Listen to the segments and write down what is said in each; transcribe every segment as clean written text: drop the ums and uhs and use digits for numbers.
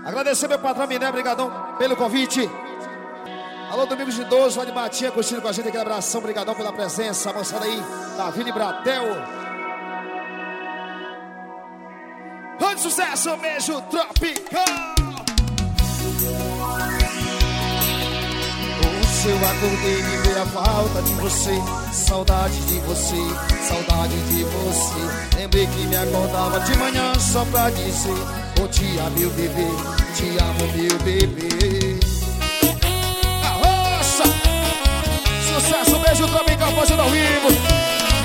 Agradecer meu patrão Miné, brigadão pelo convite. Alô, Domingos de Idoso, lá de Batia, curtindo com a gente, aquele abração, brigadão pela presença. A moçada aí, Davi Bratel. Grande sucesso, beijo tropical. Hoje eu acordei e vi a falta de você, saudade de você, saudade de você. Lembrei que me acordava de manhã só pra dizer: bom dia, meu bebê, te amo, meu bebê. Arrocha! Sucesso, beijo tropical, fazendo ao vivo.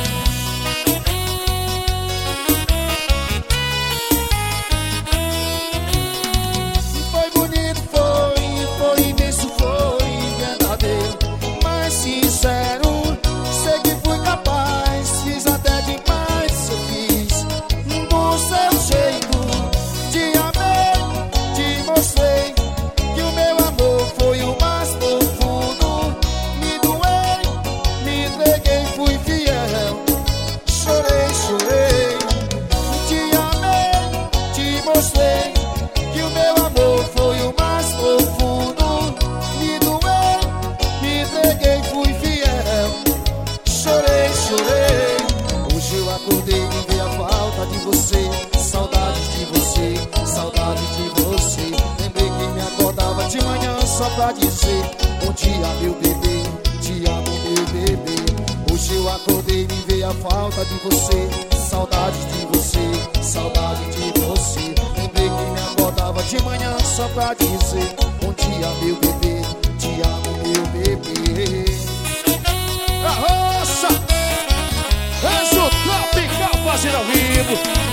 Só pra dizer: bom dia, meu bebê, te amo, meu bebê. Hoje eu acordei e me veio a falta de você, saudade de você, saudade de você. Lembrei que me acordava de manhã só pra dizer: bom dia, meu bebê, te amo, meu bebê. Arrocha! Beijo tropical, fazendo ao vivo.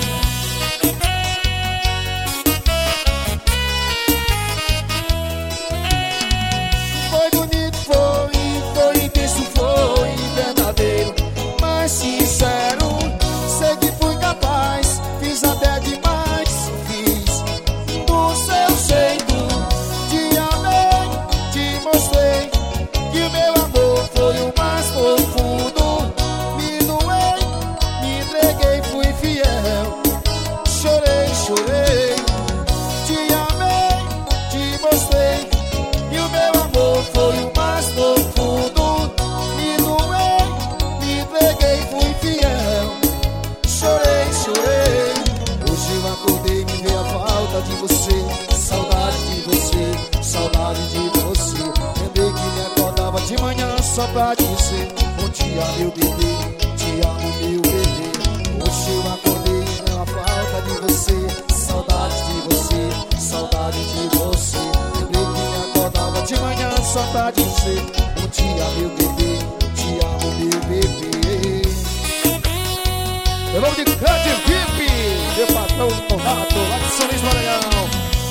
De você, saudade de você, saudade de você. Lembrei que me acordava de manhã só pra dizer: bom dia, meu bebê, te amo, meu bebê. Hoje eu acordei com a falta de você, saudade de você, saudade de você. Lembrei que me acordava de manhã só pra dizer: bom dia, meu bebê, te amo, meu bebê. Meu nome de grande VIP, meu patrão Donato, lá de São Luís Maranhão.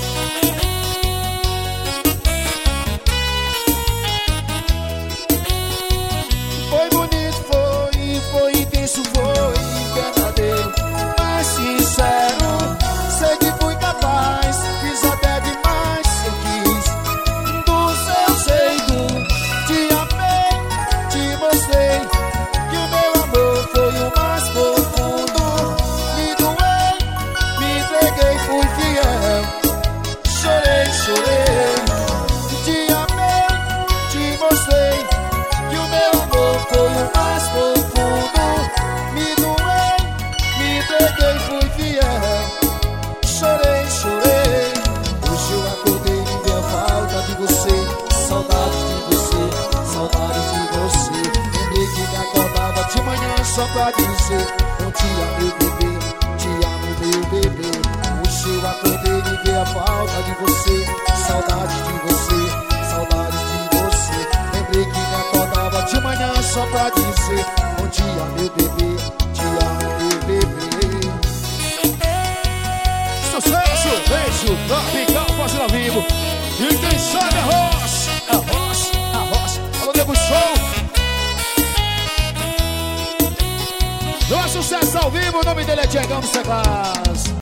Foi bonito, foi intenso, foi verdadeiro, mas sincero. Sei que fui capaz, fiz até demais, eu quis. Do seu jeito, te amei, te mostrei que o meu amor foi o mais profundo. Me doei, me entreguei, fui fiel. Chorei, chorei, te amei, te mostrei que o meu amor foi o mais profundo. Me doei, me entreguei, fui fiel. Chorei, chorei. Hoje eu acordei e vi a falta de você, saudade de você, saudade de você. Lembrei que me acordava de manhã só pra dizer: bom dia, meu bebê, te amo, meu bebê. Hoje eu acordei e vi a falta de você, saudade de você, saudade de você. Lembrei que me acordava de manhã só pra dizer: bom dia, meu bebê, te amo, meu bebê. Sucesso, beijo tropical, fazendo ao vivo. E quem sabe arrocha, arrocha, arrocha. Alô, Nego Show. Não é sucesso ao vivo, o nome dele é Diegão dos Teclados.